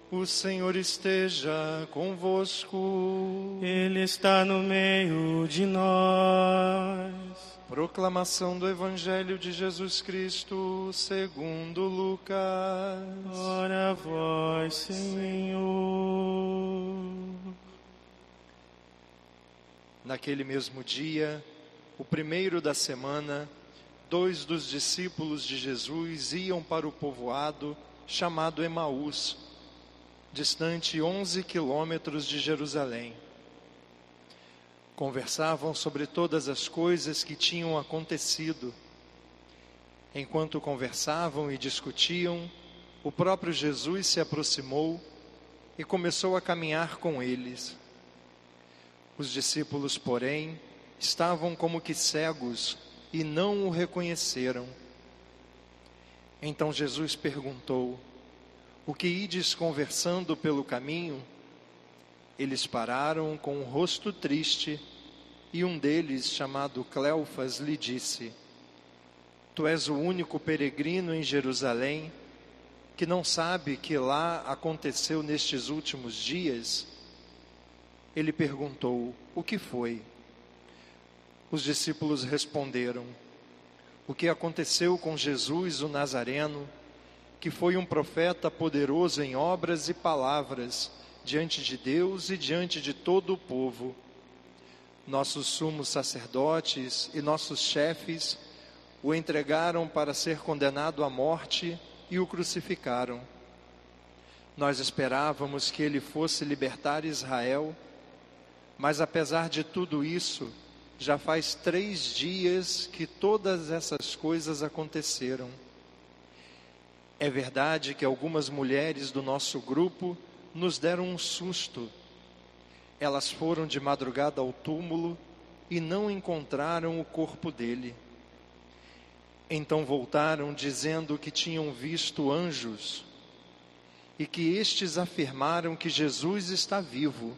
O Senhor esteja convosco. Ele está no meio de nós. Proclamação do Evangelho de Jesus Cristo segundo Lucas. Glória a vós, Senhor. Naquele mesmo dia, o primeiro da semana, 2 dos discípulos de Jesus iam para o povoado chamado Emaús, distante 11 quilômetros de Jerusalém. Conversavam sobre todas as coisas que tinham acontecido. Enquanto conversavam e discutiam, o próprio Jesus se aproximou e começou a caminhar com eles. Os discípulos, porém, estavam como que cegos e não o reconheceram. Então Jesus perguntou: o que ides conversando pelo caminho? Eles pararam com o rosto triste, e um deles, chamado Cleofas, lhe disse: Tu és o único peregrino em Jerusalém que não sabe que lá aconteceu nestes últimos dias? Ele perguntou: o que foi? Os discípulos responderam: o que aconteceu com Jesus o Nazareno, que foi um profeta poderoso em obras e palavras, diante de Deus e diante de todo o povo. Nossos sumos sacerdotes e nossos chefes o entregaram para ser condenado à morte e o crucificaram. Nós esperávamos que ele fosse libertar Israel, mas apesar de tudo isso, já faz 3 dias que todas essas coisas aconteceram. É verdade que algumas mulheres do nosso grupo nos deram um susto. Elas foram de madrugada ao túmulo e não encontraram o corpo dele. Então voltaram dizendo que tinham visto anjos e que estes afirmaram que Jesus está vivo.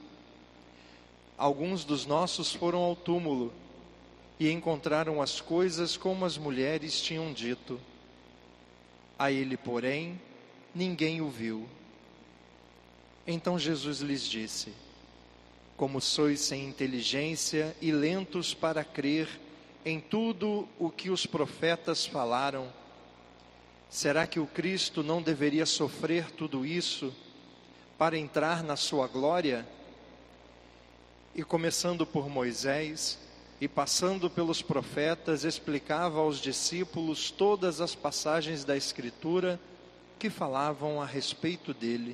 Alguns dos nossos foram ao túmulo e encontraram as coisas como as mulheres tinham dito. A ele, porém, ninguém o viu. Então Jesus lhes disse: como sois sem inteligência e lentos para crer em tudo o que os profetas falaram, será que o Cristo não deveria sofrer tudo isso para entrar na sua glória? E começando por Moisés e passando pelos profetas, explicava aos discípulos todas as passagens da Escritura que falavam a respeito dele.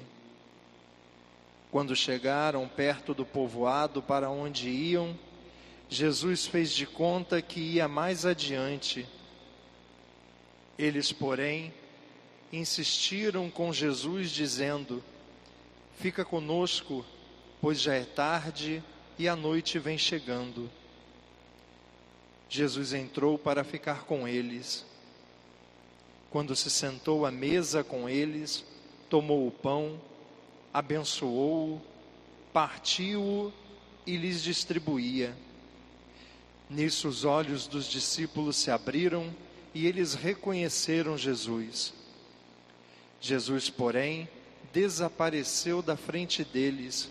Quando chegaram perto do povoado para onde iam, Jesus fez de conta que ia mais adiante. Eles, porém, insistiram com Jesus, dizendo: fica conosco, pois já é tarde e a noite vem chegando. Jesus entrou para ficar com eles. Quando se sentou à mesa com eles, tomou o pão, abençoou-o, partiu-o e lhes distribuía. Nisso os olhos dos discípulos se abriram e eles reconheceram Jesus. Jesus, porém, desapareceu da frente deles.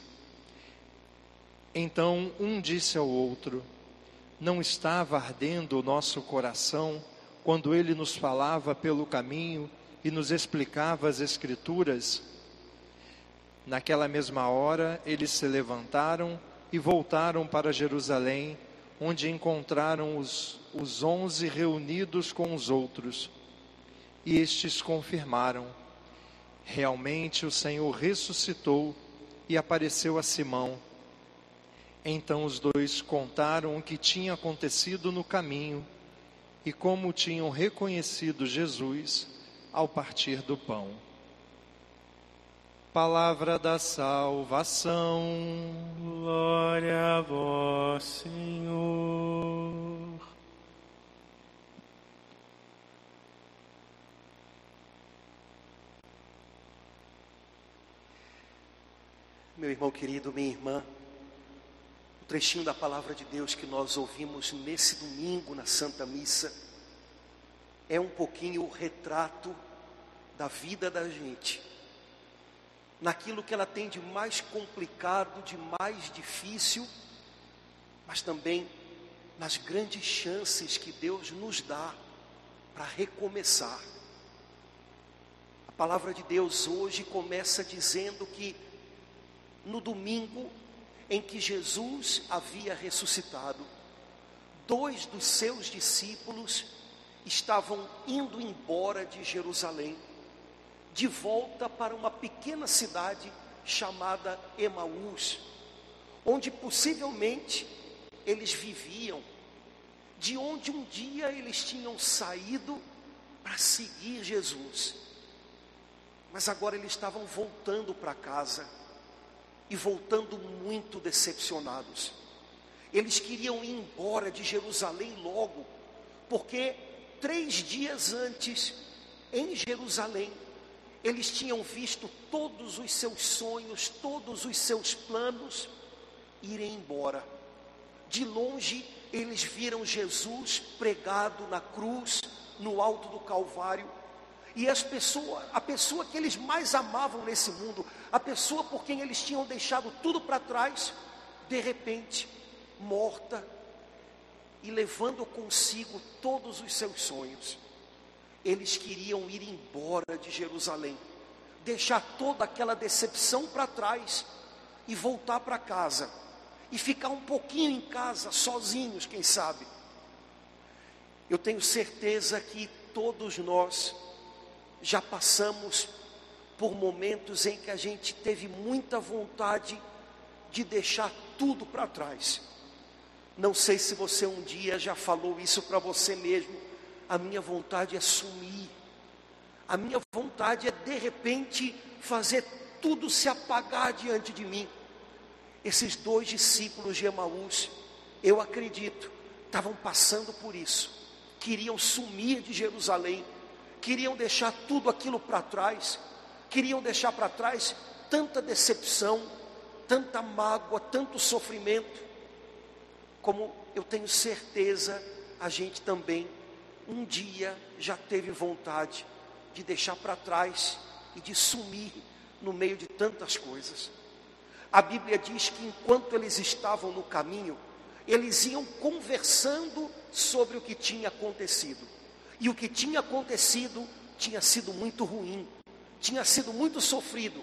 Então um disse ao outro: não estava ardendo o nosso coração quando ele nos falava pelo caminho e nos explicava as Escrituras? Naquela mesma hora eles se levantaram e voltaram para Jerusalém, onde encontraram os 11 reunidos com os outros. E estes confirmaram: realmente o Senhor ressuscitou e apareceu a Simão. Então os dois contaram o que tinha acontecido no caminho e como tinham reconhecido Jesus ao partir do pão. Palavra da salvação. Glória a vós, Senhor. Meu irmão querido, minha irmã, o trechinho da palavra de Deus que nós ouvimos nesse domingo na Santa Missa é um pouquinho o retrato da vida da gente naquilo que ela tem de mais complicado, de mais difícil, mas também nas grandes chances que Deus nos dá para recomeçar. A palavra de Deus hoje começa dizendo que no domingo em que Jesus havia ressuscitado, 2 dos seus discípulos estavam indo embora de Jerusalém, de volta para uma pequena cidade chamada Emaús, onde possivelmente eles viviam, de onde um dia eles tinham saído para seguir Jesus. Mas agora eles estavam voltando para casa, e voltando muito decepcionados. Eles queriam ir embora de Jerusalém logo, porque 3 dias antes, em Jerusalém, eles tinham visto todos os seus sonhos, todos os seus planos irem embora. De longe, eles viram Jesus pregado na cruz, no alto do Calvário, e a pessoa que eles mais amavam nesse mundo, a pessoa por quem eles tinham deixado tudo para trás, de repente, morta, e levando consigo todos os seus sonhos. Eles queriam ir embora de Jerusalém, deixar toda aquela decepção para trás, e voltar para casa, e ficar um pouquinho em casa, sozinhos, quem sabe. Eu tenho certeza que todos nós já passamos por momentos em que a gente teve muita vontade de deixar tudo para trás. Não sei se você um dia já falou isso para você mesmo: a minha vontade é sumir, a minha vontade é de repente fazer tudo se apagar diante de mim. Esses 2 discípulos de Emaús, eu acredito, estavam passando por isso, queriam sumir de Jerusalém, queriam deixar tudo aquilo para trás, queriam deixar para trás tanta decepção, tanta mágoa, tanto sofrimento, como eu tenho certeza a gente também um dia já teve vontade de deixar para trás e de sumir no meio de tantas coisas. A Bíblia diz que enquanto eles estavam no caminho, eles iam conversando sobre o que tinha acontecido. E o que tinha acontecido tinha sido muito ruim, tinha sido muito sofrido.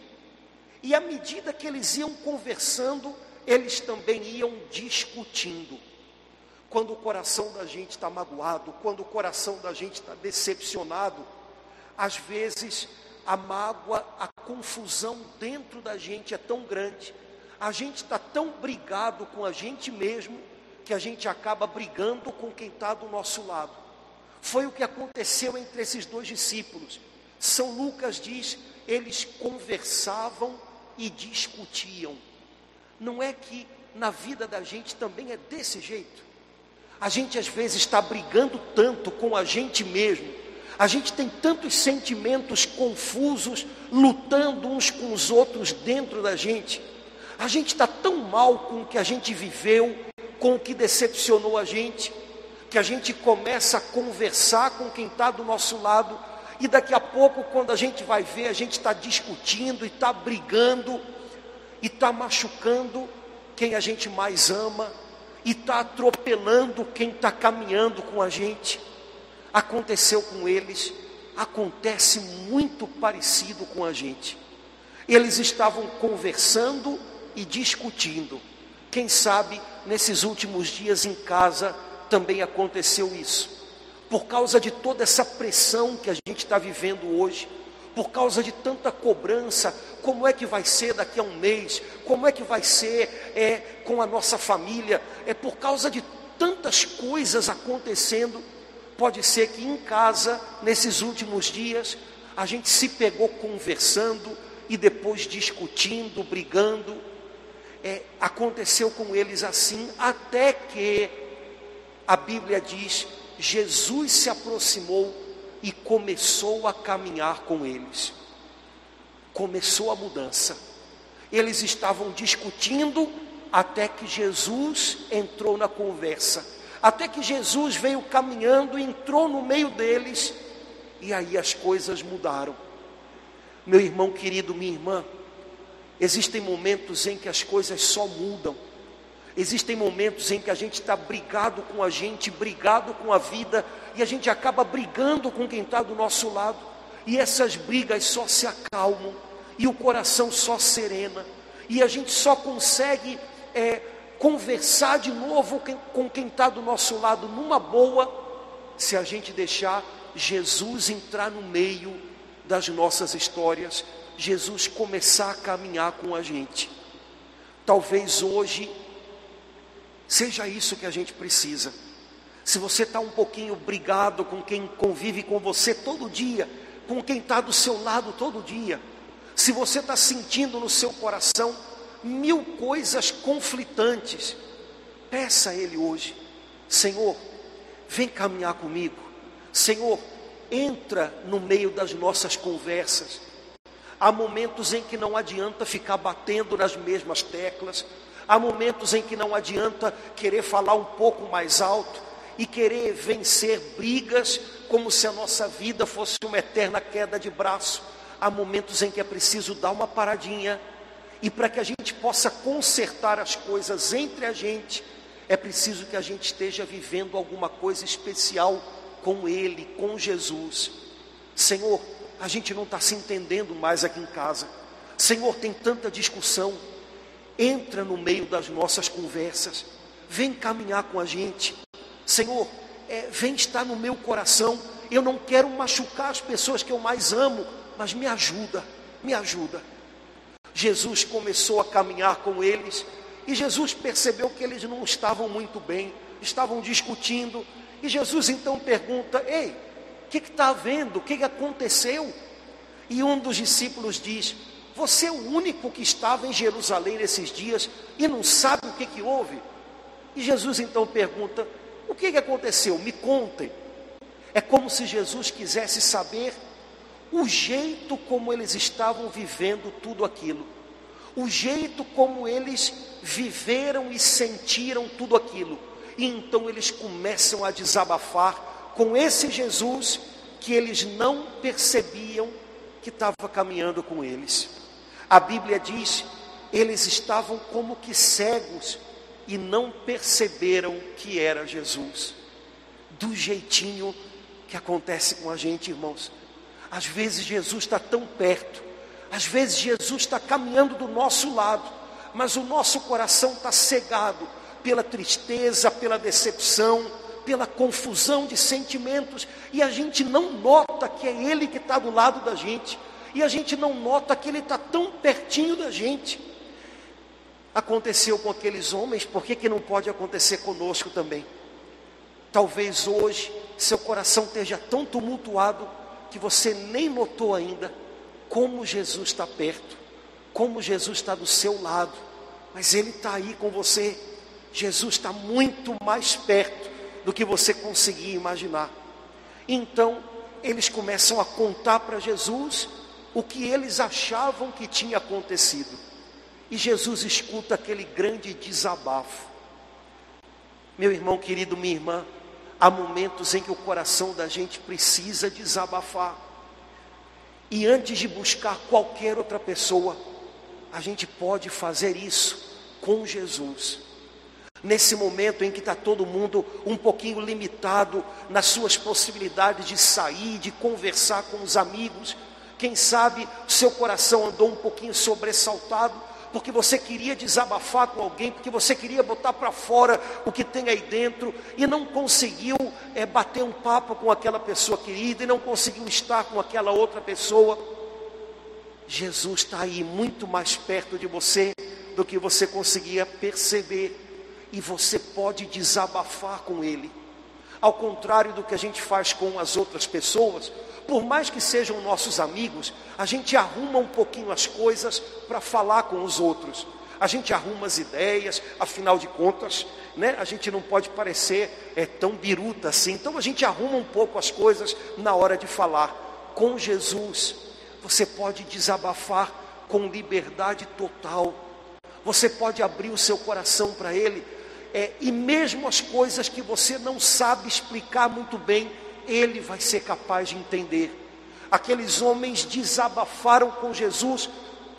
E à medida que eles iam conversando, eles também iam discutindo. Quando o coração da gente está magoado, quando o coração da gente está decepcionado, às vezes a mágoa, a confusão dentro da gente é tão grande, a gente está tão brigado com a gente mesmo, que a gente acaba brigando com quem está do nosso lado. Foi o que aconteceu entre esses 2 discípulos. São Lucas diz, eles conversavam e discutiam. Não é que na vida da gente também é desse jeito? A gente às vezes está brigando tanto com a gente mesmo, a gente tem tantos sentimentos confusos, lutando uns com os outros dentro da gente. A gente está tão mal com o que a gente viveu, com o que decepcionou a gente, que a gente começa a conversar com quem está do nosso lado, e daqui a pouco, quando a gente vai ver, a gente está discutindo e está brigando, e está machucando quem a gente mais ama, e está atropelando quem está caminhando com a gente. Aconteceu com eles, acontece muito parecido com a gente. Eles estavam conversando e discutindo. Quem sabe nesses últimos dias em casa também aconteceu isso. Por causa de toda essa pressão que a gente está vivendo hoje, por causa de tanta cobrança, como é que vai ser daqui a um mês, como é que vai ser com a nossa família, por causa de tantas coisas acontecendo. Pode ser que em casa, nesses últimos dias, a gente se pegou conversando e depois discutindo, brigando. Aconteceu com eles assim, até que a Bíblia diz, Jesus se aproximou e começou a caminhar com eles. Começou a mudança. Eles estavam discutindo até que Jesus entrou na conversa. Até que Jesus veio caminhando e entrou no meio deles. E aí as coisas mudaram. Meu irmão querido, minha irmã, Existem momentos em que as coisas só mudam. Existem momentos em que a gente está brigado com a gente, brigado com a vida, e a gente acaba brigando com quem está do nosso lado, e essas brigas só se acalmam, e o coração só serena, e a gente só consegue conversar de novo com quem está do nosso lado, numa boa, se a gente deixar Jesus entrar no meio das nossas histórias, Jesus começar a caminhar com a gente. Talvez hoje seja isso que a gente precisa. Se você está um pouquinho brigado com quem convive com você todo dia, com quem está do seu lado todo dia, se você está sentindo no seu coração 1000 coisas conflitantes, peça a Ele hoje: Senhor, vem caminhar comigo. Senhor, entra no meio das nossas conversas. Há momentos em que não adianta ficar batendo nas mesmas teclas. Há momentos em que não adianta querer falar um pouco mais alto e querer vencer brigas como se a nossa vida fosse uma eterna queda de braço. Há momentos em que é preciso dar uma paradinha, e para que a gente possa consertar as coisas entre a gente, é preciso que a gente esteja vivendo alguma coisa especial com Ele, com Jesus. Senhor, a gente não está se entendendo mais aqui em casa. Senhor, tem tanta discussão. Entra no meio das nossas conversas. Vem caminhar com a gente. Senhor, vem estar no meu coração. Eu não quero machucar as pessoas que eu mais amo, mas me ajuda, me ajuda. Jesus começou a caminhar com eles, e Jesus percebeu que eles não estavam muito bem, estavam discutindo, e Jesus então pergunta: ei, o que está havendo? O que aconteceu? E um dos discípulos diz: você é o único que estava em Jerusalém nesses dias e não sabe o que houve? E Jesus então pergunta: o que aconteceu? Me contem. É como se Jesus quisesse saber o jeito como eles estavam vivendo tudo aquilo, o jeito como eles viveram e sentiram tudo aquilo. E então eles começam a desabafar com esse Jesus que eles não percebiam que estava caminhando com eles. A Bíblia diz: eles estavam como que cegos e não perceberam que era Jesus. Do jeitinho que acontece com a gente, irmãos. Às vezes Jesus está tão perto, às vezes Jesus está caminhando do nosso lado, mas o nosso coração está cegado pela tristeza, pela decepção, pela confusão de sentimentos, e a gente não nota que é Ele que está do lado da gente, e a gente não nota que Ele está tão pertinho da gente. Aconteceu com aqueles homens, por que não pode acontecer conosco também? Talvez hoje seu coração esteja tão tumultuado que você nem notou ainda como Jesus está perto, como Jesus está do seu lado, mas Ele está aí com você. Jesus está muito mais perto do que você conseguia imaginar. Então eles começam a contar para Jesus o que eles achavam que tinha acontecido, e Jesus escuta aquele grande desabafo. Meu irmão querido, minha irmã, há momentos em que o coração da gente precisa desabafar, e antes de buscar qualquer outra pessoa, a gente pode fazer isso com Jesus. Nesse momento em que está todo mundo um pouquinho limitado nas suas possibilidades de sair, de conversar com os amigos, quem sabe seu coração andou um pouquinho sobressaltado, porque você queria desabafar com alguém, porque você queria botar para fora o que tem aí dentro, e não conseguiu bater um papo com aquela pessoa querida, e não conseguiu estar com aquela outra pessoa. Jesus está aí muito mais perto de você do que você conseguia perceber, e você pode desabafar com Ele. Ao contrário do que a gente faz com as outras pessoas, por mais que sejam nossos amigos, a gente arruma um pouquinho as coisas para falar com os outros. A gente arruma as ideias, afinal de contas, né? A gente não pode parecer tão biruta assim. Então a gente arruma um pouco as coisas na hora de falar. Com Jesus, você pode desabafar com liberdade total. Você pode abrir o seu coração para Ele. E mesmo as coisas que você não sabe explicar muito bem, Ele vai ser capaz de entender. Aqueles homens desabafaram com Jesus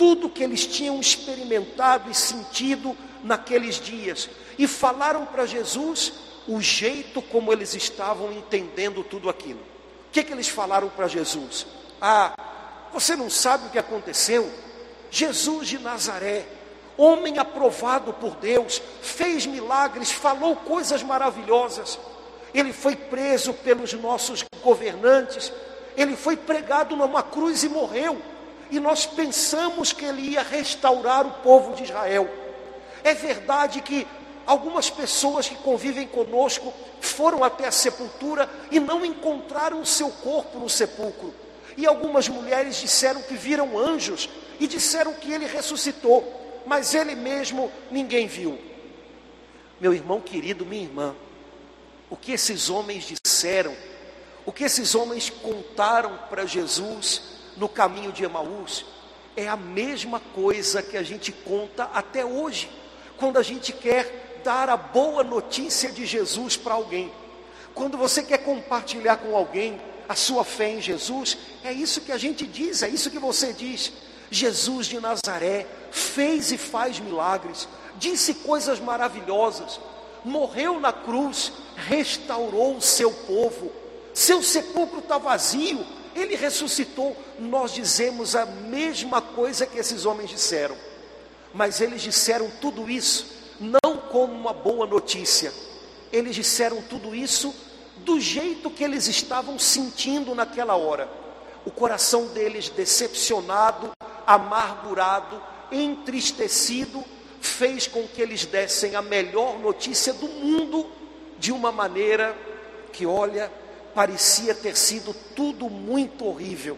tudo que eles tinham experimentado e sentido naqueles dias, e falaram para Jesus o jeito como eles estavam entendendo tudo aquilo. O que eles falaram para Jesus? Você não sabe o que aconteceu? Jesus de Nazaré, homem aprovado por Deus, fez milagres, falou coisas maravilhosas. Ele foi preso pelos nossos governantes, ele foi pregado numa cruz e morreu. E nós pensamos que ele ia restaurar o povo de Israel. É verdade que algumas pessoas que convivem conosco foram até a sepultura e não encontraram o seu corpo no sepulcro. E algumas mulheres disseram que viram anjos e disseram que ele ressuscitou, mas ele mesmo ninguém viu. Meu irmão querido, minha irmã, o que esses homens disseram, o que esses homens contaram para Jesus no caminho de Emaús, é a mesma coisa que a gente conta até hoje, quando a gente quer dar a boa notícia de Jesus para alguém. Quando você quer compartilhar com alguém a sua fé em Jesus, é isso que a gente diz, é isso que você diz. Jesus de Nazaré fez e faz milagres, disse coisas maravilhosas, morreu na cruz, restaurou o seu povo, seu sepulcro está vazio, ele ressuscitou. Nós dizemos a mesma coisa que esses homens disseram, mas eles disseram tudo isso não como uma boa notícia, eles disseram tudo isso do jeito que eles estavam sentindo naquela hora. O coração deles decepcionado, amargurado, entristecido, fez com que eles dessem a melhor notícia do mundo, de uma maneira que, olha, parecia ter sido tudo muito horrível.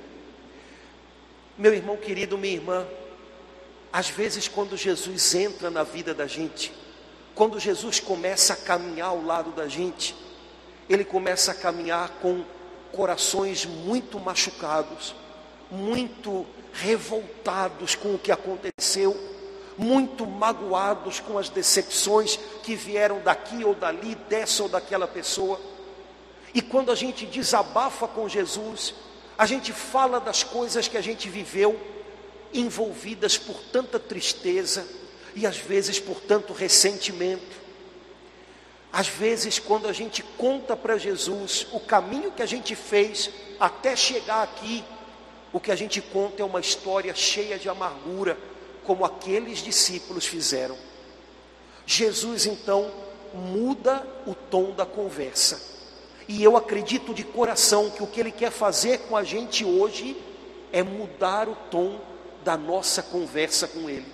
Meu irmão querido, minha irmã, às vezes quando Jesus entra na vida da gente, quando Jesus começa a caminhar ao lado da gente, ele começa a caminhar com corações muito machucados, muito revoltados com o que aconteceu, muito magoados com as decepções que vieram daqui ou dali, dessa ou daquela pessoa. E quando a gente desabafa com Jesus, a gente fala das coisas que a gente viveu, envolvidas por tanta tristeza e às vezes por tanto ressentimento. Às vezes, quando a gente conta para Jesus o caminho que a gente fez até chegar aqui, o que a gente conta é uma história cheia de amargura, como aqueles discípulos fizeram. Jesus então muda o tom da conversa, e eu acredito de coração que o que ele quer fazer com a gente hoje é mudar o tom da nossa conversa com ele.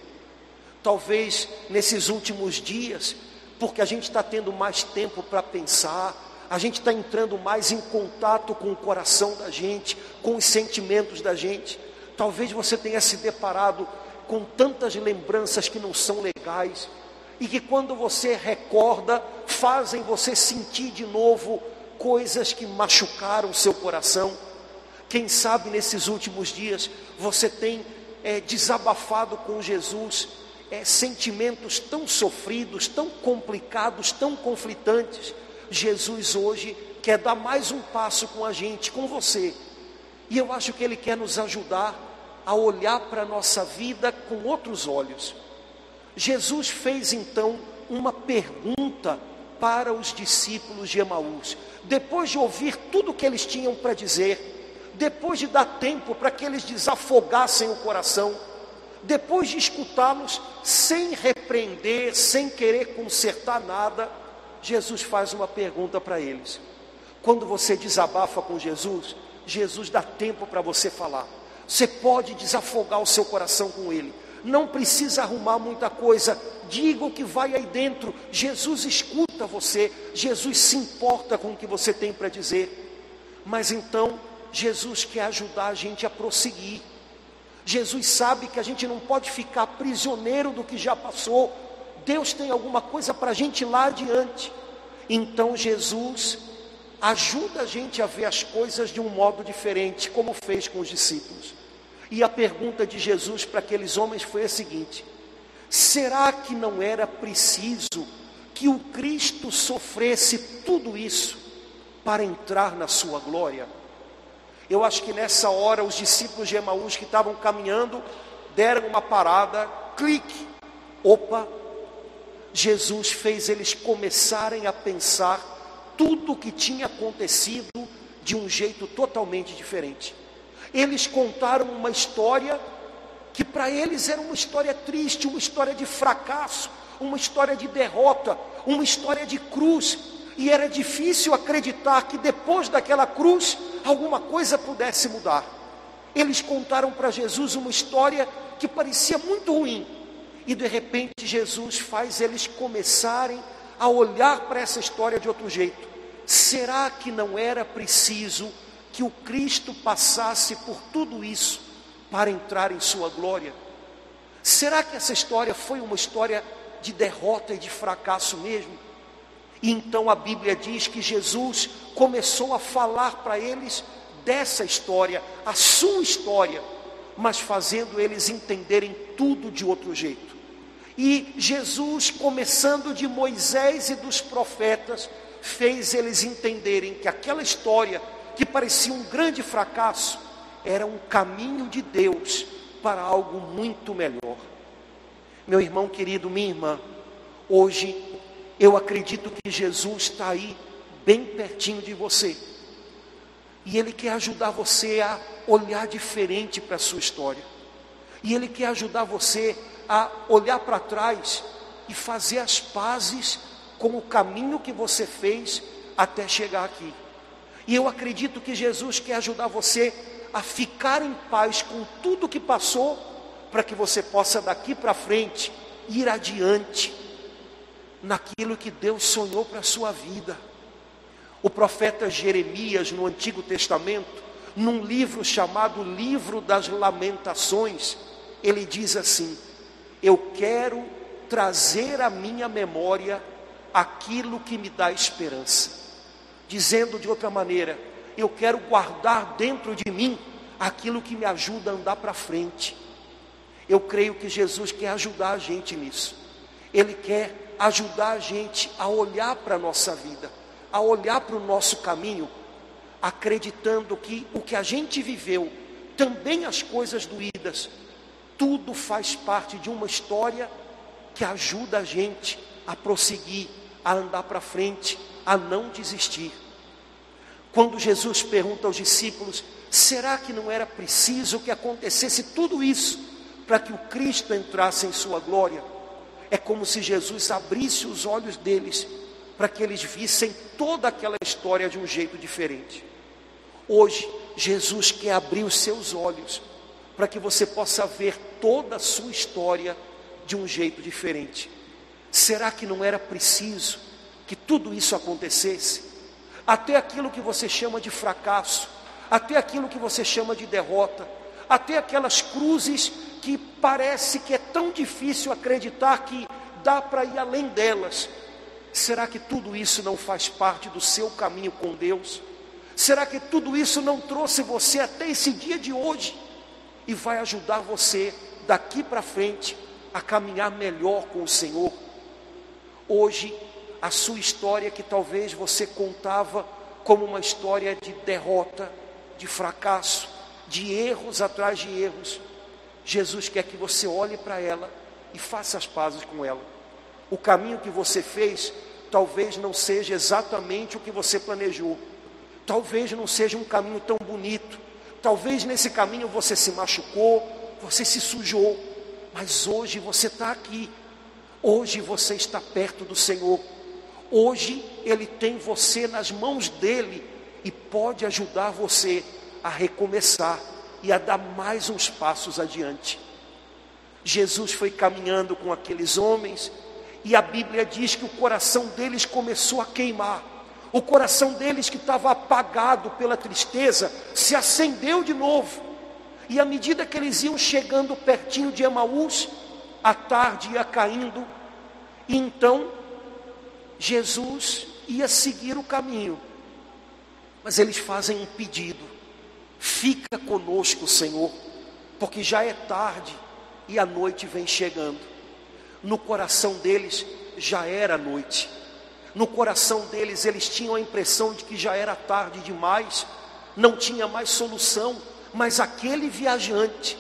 Talvez nesses últimos dias, porque a gente está tendo mais tempo para pensar, a gente está entrando mais em contato com o coração da gente, com os sentimentos da gente, talvez você tenha se deparado com tantas lembranças que não são legais, e que quando você recorda, fazem você sentir de novo coisas que machucaram o seu coração. Quem sabe nesses últimos dias você tem desabafado com Jesus sentimentos tão sofridos, tão complicados, tão conflitantes. Jesus hoje quer dar mais um passo com a gente, com você, e eu acho que ele quer nos ajudar a olhar para a nossa vida com outros olhos. Jesus fez então uma pergunta para os discípulos de Emaús, depois de ouvir tudo que eles tinham para dizer, depois de dar tempo para que eles desafogassem o coração, depois de escutá-los sem repreender, sem querer consertar nada, Jesus faz uma pergunta para eles. Quando você desabafa com Jesus, Jesus dá tempo para você falar. Você pode desafogar o seu coração com ele, não precisa arrumar muita coisa, diga o que vai aí dentro. Jesus escuta você, Jesus se importa com o que você tem para dizer. Mas então Jesus quer ajudar a gente a prosseguir. Jesus sabe que a gente não pode ficar prisioneiro do que já passou. Deus tem alguma coisa para a gente lá adiante. Então Jesus ajuda a gente a ver as coisas de um modo diferente, como fez com os discípulos. E a pergunta de Jesus para aqueles homens foi a seguinte: será que não era preciso que o Cristo sofresse tudo isso para entrar na sua glória? Eu acho que nessa hora os discípulos de Emaús que estavam caminhando deram uma parada, clique, opa, Jesus fez eles começarem a pensar tudo o que tinha acontecido de um jeito totalmente diferente. Eles contaram uma história que para eles era uma história triste, uma história de fracasso, uma história de derrota, uma história de cruz, e era difícil acreditar que depois daquela cruz alguma coisa pudesse mudar. Eles contaram para Jesus uma história que parecia muito ruim, e de repente Jesus faz eles começarem a olhar para essa história de outro jeito. Será que não era preciso que o Cristo passasse por tudo isso para entrar em sua glória? Será que essa história foi uma história de derrota e de fracasso mesmo? E então a Bíblia diz que Jesus começou a falar para eles dessa história, a sua história, mas fazendo eles entenderem tudo de outro jeito. E Jesus, começando de Moisés e dos profetas, fez eles entenderem que aquela história, que parecia um grande fracasso, era um caminho de Deus para algo muito melhor. Meu irmão querido, minha irmã, hoje eu acredito que Jesus está aí, bem pertinho de você, e Ele quer ajudar você a olhar diferente para a sua história, e Ele quer ajudar você a olhar para trás e fazer as pazes com o caminho que você fez até chegar aqui. E eu acredito que Jesus quer ajudar você a ficar em paz com tudo que passou, para que você possa daqui para frente ir adiante naquilo que Deus sonhou para a sua vida. O profeta Jeremias, no Antigo Testamento, num livro chamado Livro das Lamentações, ele diz assim: eu quero trazer à minha memória aquilo que me dá esperança. Dizendo de outra maneira, eu quero guardar dentro de mim aquilo que me ajuda a andar para frente. Eu creio que Jesus quer ajudar a gente nisso. Ele quer ajudar a gente a olhar para a nossa vida, a olhar para o nosso caminho, acreditando que o que a gente viveu, também as coisas doídas, tudo faz parte de uma história que ajuda a gente a prosseguir, a andar para frente, a não desistir. Quando Jesus pergunta aos discípulos, será que não era preciso que acontecesse tudo isso para que o Cristo entrasse em sua glória? É como se Jesus abrisse os olhos deles para que eles vissem toda aquela história de um jeito diferente. Hoje, Jesus quer abrir os seus olhos para que você possa ver toda a sua história de um jeito diferente. Será que não era preciso que tudo isso acontecesse? Até aquilo que você chama de fracasso, até aquilo que você chama de derrota, até aquelas cruzes que parece que é tão difícil acreditar que dá para ir além delas. Será que tudo isso não faz parte do seu caminho com Deus? Será que tudo isso não trouxe você até esse dia de hoje e vai ajudar você daqui para frente a caminhar melhor com o Senhor? Hoje, a sua história, que talvez você contava como uma história de derrota, de fracasso, de erros atrás de erros, Jesus quer que você olhe para ela e faça as pazes com ela. O caminho que você fez talvez não seja exatamente o que você planejou, talvez não seja um caminho tão bonito, talvez nesse caminho você se machucou, você se sujou, mas hoje você está aqui, hoje você está perto do Senhor, hoje Ele tem você nas mãos dEle e pode ajudar você a recomeçar e a dar mais uns passos adiante. Jesus foi caminhando com aqueles homens e a Bíblia diz que o coração deles começou a queimar. O coração deles, que estava apagado pela tristeza, se acendeu de novo. E à medida que eles iam chegando pertinho de Emaús, a tarde ia caindo, e então Jesus ia seguir o caminho. Mas eles fazem um pedido: fica conosco, Senhor, porque já é tarde e a noite vem chegando. No coração deles já era noite. No coração deles, eles tinham a impressão de que já era tarde demais, não tinha mais solução. Mas aquele viajante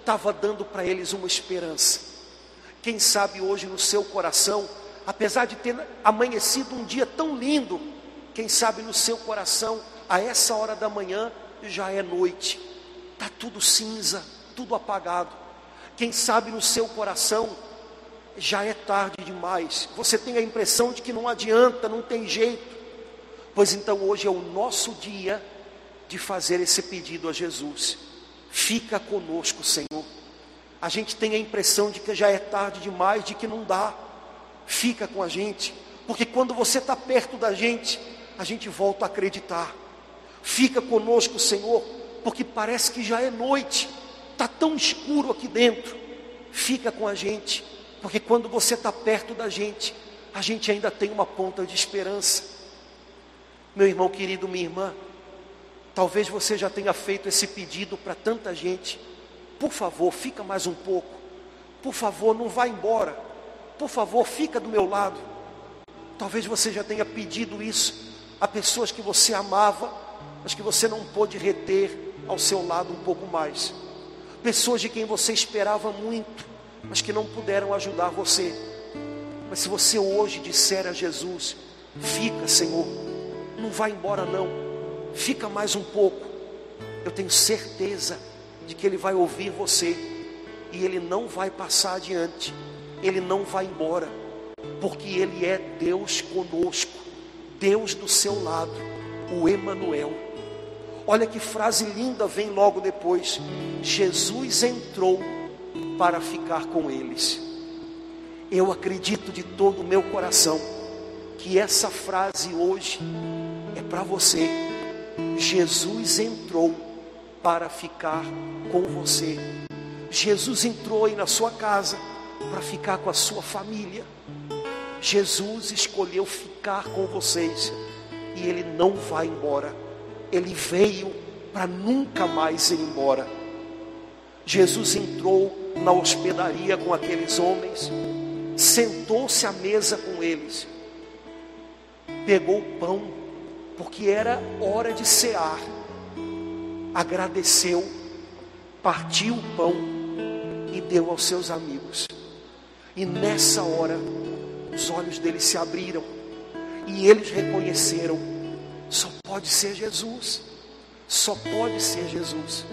estava dando para eles uma esperança. Quem sabe hoje no seu coração, apesar de ter amanhecido um dia tão lindo, quem sabe no seu coração, a essa hora da manhã, já é noite, está tudo cinza, tudo apagado. Quem sabe no seu coração, já é tarde demais, você tem a impressão de que não adianta, não tem jeito. Pois então hoje é o nosso dia de fazer esse pedido a Jesus: fica conosco, Senhor. A gente tem a impressão de que já é tarde demais, de que não dá. Fica com a gente, porque quando você está perto da gente, a gente volta a acreditar. Fica conosco, Senhor, porque parece que já é noite, está tão escuro aqui dentro. Fica com a gente, porque quando você está perto da gente, a gente ainda tem uma ponta de esperança. Meu irmão querido, minha irmã, talvez você já tenha feito esse pedido para tanta gente: por favor, fica mais um pouco, por favor, não vá embora, por favor, fica do meu lado. Talvez você já tenha pedido isso a pessoas que você amava, mas que você não pôde reter ao seu lado um pouco mais. Pessoas de quem você esperava muito, mas que não puderam ajudar você. Mas se você hoje disser a Jesus: fica, Senhor, não vai embora não, fica mais um pouco, eu tenho certeza de que Ele vai ouvir você, e Ele não vai passar adiante, Ele não vai embora, porque Ele é Deus conosco, Deus do seu lado, o Emanuel. Olha que frase linda vem logo depois: Jesus entrou para ficar com eles. Eu acredito de todo o meu coração que essa frase hoje é para você. Jesus entrou para ficar com você. Jesus entrou aí na sua casa para ficar com a sua família. Jesus escolheu ficar com vocês, e Ele não vai embora. Ele veio para nunca mais ir embora. Jesus entrou na hospedaria com aqueles homens, sentou-se à mesa com eles, pegou o pão, porque era hora de cear, agradeceu, partiu o pão e deu aos seus amigos. E nessa hora os olhos deles se abriram e eles reconheceram: só pode ser Jesus, só pode ser Jesus.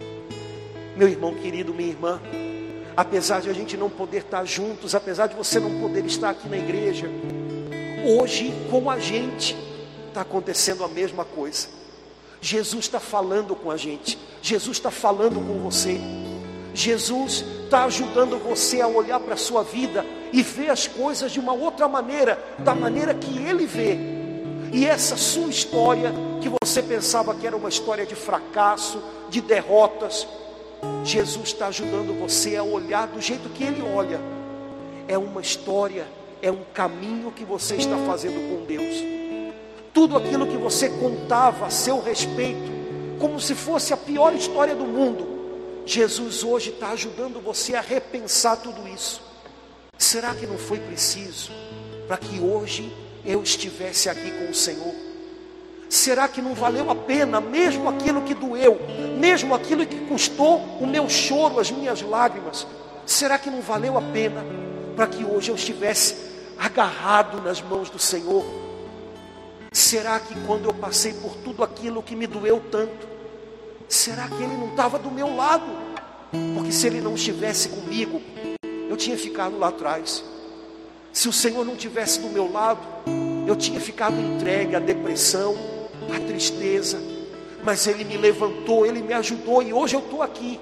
Meu irmão querido, minha irmã, apesar de a gente não poder estar juntos, apesar de você não poder estar aqui na igreja, hoje com a gente está acontecendo a mesma coisa. Jesus está falando com a gente, Jesus está falando com você, Jesus está ajudando você a olhar para a sua vida e ver as coisas de uma outra maneira, da maneira que Ele vê. E essa sua história, que você pensava que era uma história de fracasso, de derrotas, Jesus está ajudando você a olhar do jeito que Ele olha. É uma história, é um caminho que você está fazendo com Deus. Tudo aquilo que você contava a seu respeito, como se fosse a pior história do mundo, Jesus hoje está ajudando você a repensar tudo isso. Será que não foi preciso para que hoje eu estivesse aqui com o Senhor? Será que não valeu a pena, mesmo aquilo que doeu, mesmo aquilo que custou o meu choro, as minhas lágrimas? Será que não valeu a pena para que hoje eu estivesse agarrado nas mãos do Senhor? Será que quando eu passei por tudo aquilo que me doeu tanto, será que Ele não estava do meu lado? Porque se Ele não estivesse comigo, eu tinha ficado lá atrás. Se o Senhor não estivesse do meu lado, eu tinha ficado entregue à depressão, à tristeza. Mas Ele me levantou, Ele me ajudou, e hoje eu estou aqui.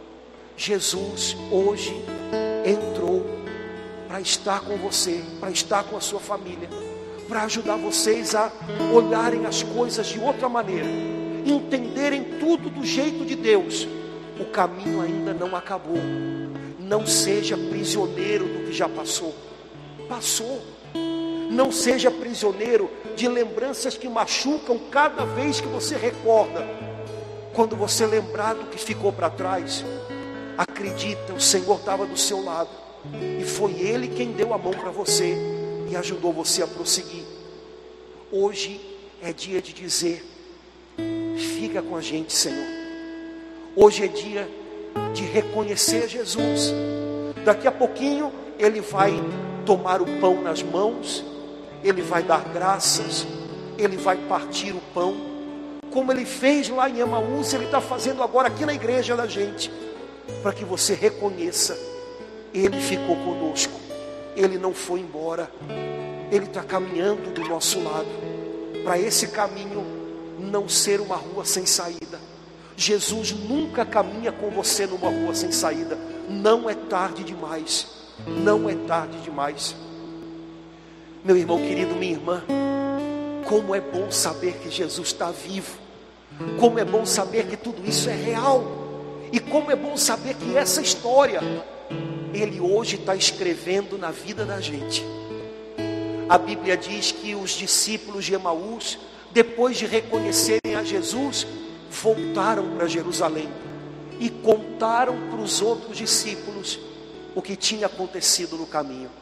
Jesus hoje entrou para estar com você, para estar com a sua família, para ajudar vocês a olharem as coisas de outra maneira, entenderem tudo do jeito de Deus. O caminho ainda não acabou. Não seja prisioneiro do que já passou. Passou. Não seja prisioneiro de lembranças que machucam cada vez que você recorda. Quando você lembrar do que ficou para trás, acredita, o Senhor estava do seu lado, e foi Ele quem deu a mão para você e ajudou você a prosseguir. Hoje é dia de dizer: fica com a gente, Senhor. Hoje é dia de reconhecer Jesus. Daqui a pouquinho ele vai tomar o pão nas mãos, ele vai dar graças, ele vai partir o pão, como ele fez lá em Emaús, ele está fazendo agora aqui na igreja da gente, para que você reconheça, ele ficou conosco, ele não foi embora, ele está caminhando do nosso lado, para esse caminho não ser uma rua sem saída. Jesus nunca caminha com você numa rua sem saída. Não é tarde demais, não é tarde demais. Meu irmão querido, minha irmã, como é bom saber que Jesus está vivo, como é bom saber que tudo isso é real, e como é bom saber que essa história Ele hoje está escrevendo na vida da gente. A Bíblia diz que os discípulos de Emaús, depois de reconhecerem a Jesus, voltaram para Jerusalém e contaram para os outros discípulos o que tinha acontecido no caminho.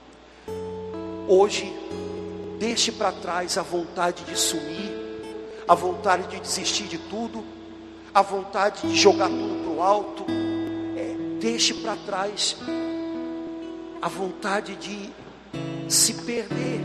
Hoje, deixe para trás a vontade de sumir, a vontade de desistir de tudo, a vontade de jogar tudo para o alto. Deixe para trás a vontade de se perder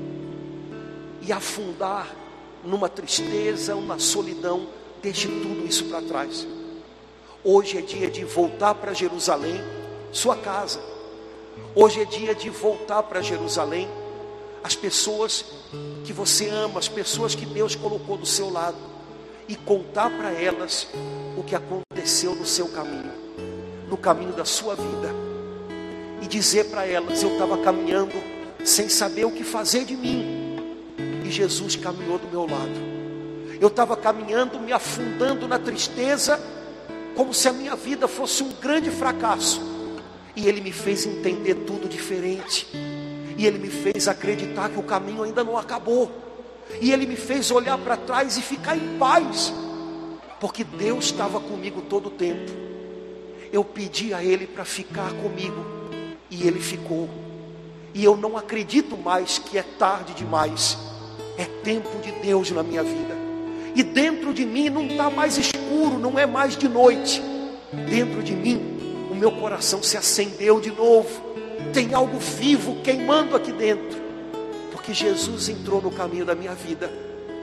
e afundar numa tristeza, uma solidão. Deixe tudo isso para trás. Hoje é dia de voltar para Jerusalém, sua casa. Hoje é dia de voltar para Jerusalém, as pessoas que você ama, as pessoas que Deus colocou do seu lado, e contar para elas o que aconteceu no seu caminho, no caminho da sua vida, e dizer para elas: eu estava caminhando sem saber o que fazer de mim, e Jesus caminhou do meu lado. Eu estava caminhando, me afundando na tristeza, como se a minha vida fosse um grande fracasso, e Ele me fez entender tudo diferente, e Ele me fez acreditar que o caminho ainda não acabou, e Ele me fez olhar para trás e ficar em paz, porque Deus estava comigo todo o tempo. Eu pedi a Ele para ficar comigo, e Ele ficou. E eu não acredito mais que é tarde demais. É tempo de Deus na minha vida. E dentro de mim não está mais escuro, não é mais de noite. Dentro de mim, o meu coração se acendeu de novo. Tem algo vivo queimando aqui dentro, porque Jesus entrou no caminho da minha vida,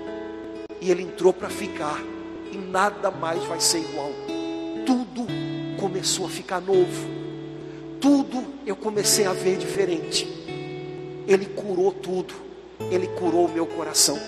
e Ele entrou para ficar, e nada mais vai ser igual. Tudo começou a ficar novo, tudo eu comecei a ver diferente. Ele curou tudo, Ele curou o meu coração.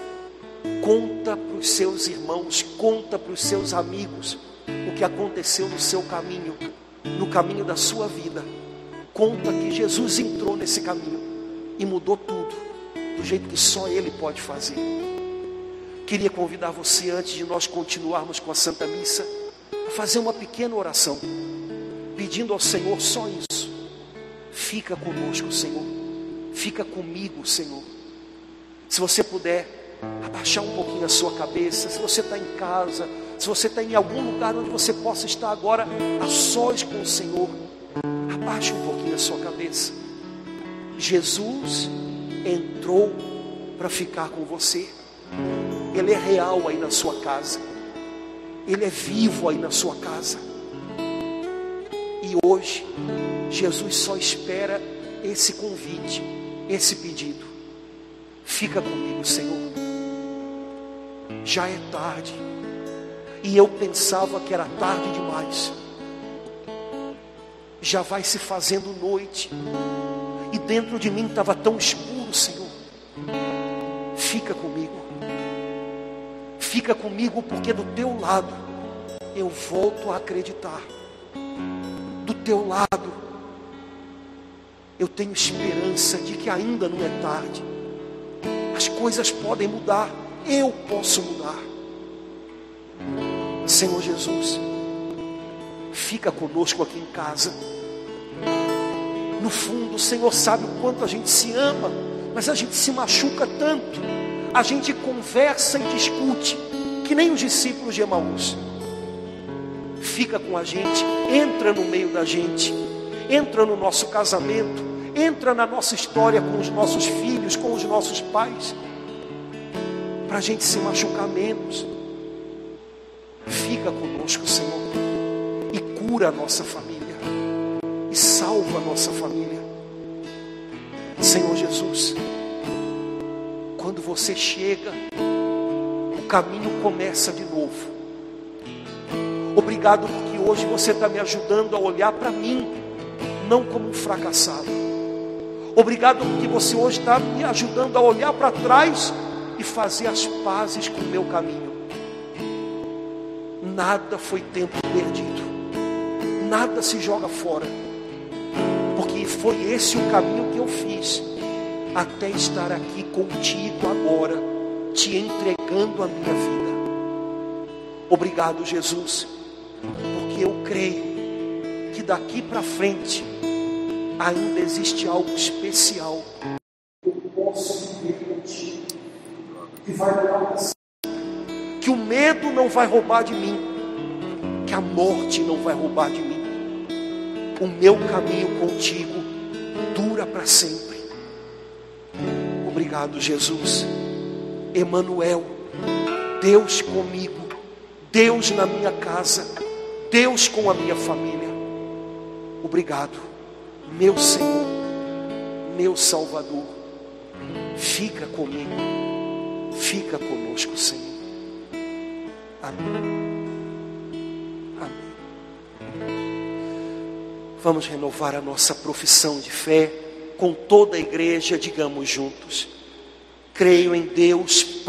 Conta para os seus irmãos, conta para os seus amigos o que aconteceu no seu caminho, no caminho da sua vida. Conta que Jesus entrou nesse caminho e mudou tudo, do jeito que só Ele pode fazer. Queria convidar você, antes de nós continuarmos com a Santa Missa, a fazer uma pequena oração, pedindo ao Senhor só isso: fica conosco, Senhor, fica comigo, Senhor. Se você puder abaixar um pouquinho a sua cabeça, se você está em casa, se você está em algum lugar onde você possa estar agora a sós com o Senhor, abaixe um pouquinho a sua cabeça. Jesus entrou para ficar com você. Ele é real aí na sua casa, Ele é vivo aí na sua casa, e hoje Jesus só espera esse convite, esse pedido: fica comigo, Senhor. Já é tarde, e eu pensava que era tarde demais. Já vai se fazendo noite, e dentro de mim estava tão escuro, Senhor. Fica comigo, fica comigo, porque do teu lado eu volto a acreditar. Do teu lado eu tenho esperança de que ainda não é tarde. As coisas podem mudar, eu posso mudar. Senhor Jesus, fica conosco aqui em casa. No fundo, o Senhor sabe o quanto a gente se ama, mas a gente se machuca tanto. A gente conversa e discute, que nem os discípulos de Emaús. Fica com a gente, entra no meio da gente, entra no nosso casamento, entra na nossa história com os nossos filhos, com os nossos pais, para a gente se machucar menos. Fica conosco, Senhor, e cura a nossa família e salva a nossa família. Senhor Jesus, quando você chega, o caminho começa de novo. Obrigado porque hoje você está me ajudando a olhar para mim, não como um fracassado. Obrigado porque você hoje está me ajudando a olhar para trás e fazer as pazes com o meu caminho. Nada foi tempo perdido, nada se joga fora, porque foi esse o caminho que eu fiz, até estar aqui contigo agora, te entregando a minha vida. Obrigado, Jesus, porque eu creio que daqui para frente ainda existe algo especial que eu posso viver contigo, que vai dar, que o medo não vai roubar de mim, que a morte não vai roubar de mim. O meu caminho contigo dura para sempre. Obrigado, Jesus. Emanuel, Deus comigo, Deus na minha casa, Deus com a minha família. Obrigado, meu Senhor, meu Salvador. Fica comigo, fica conosco, Senhor. Amém. Amém. Vamos renovar a nossa profissão de fé com toda a igreja. Digamos juntos: creio em Deus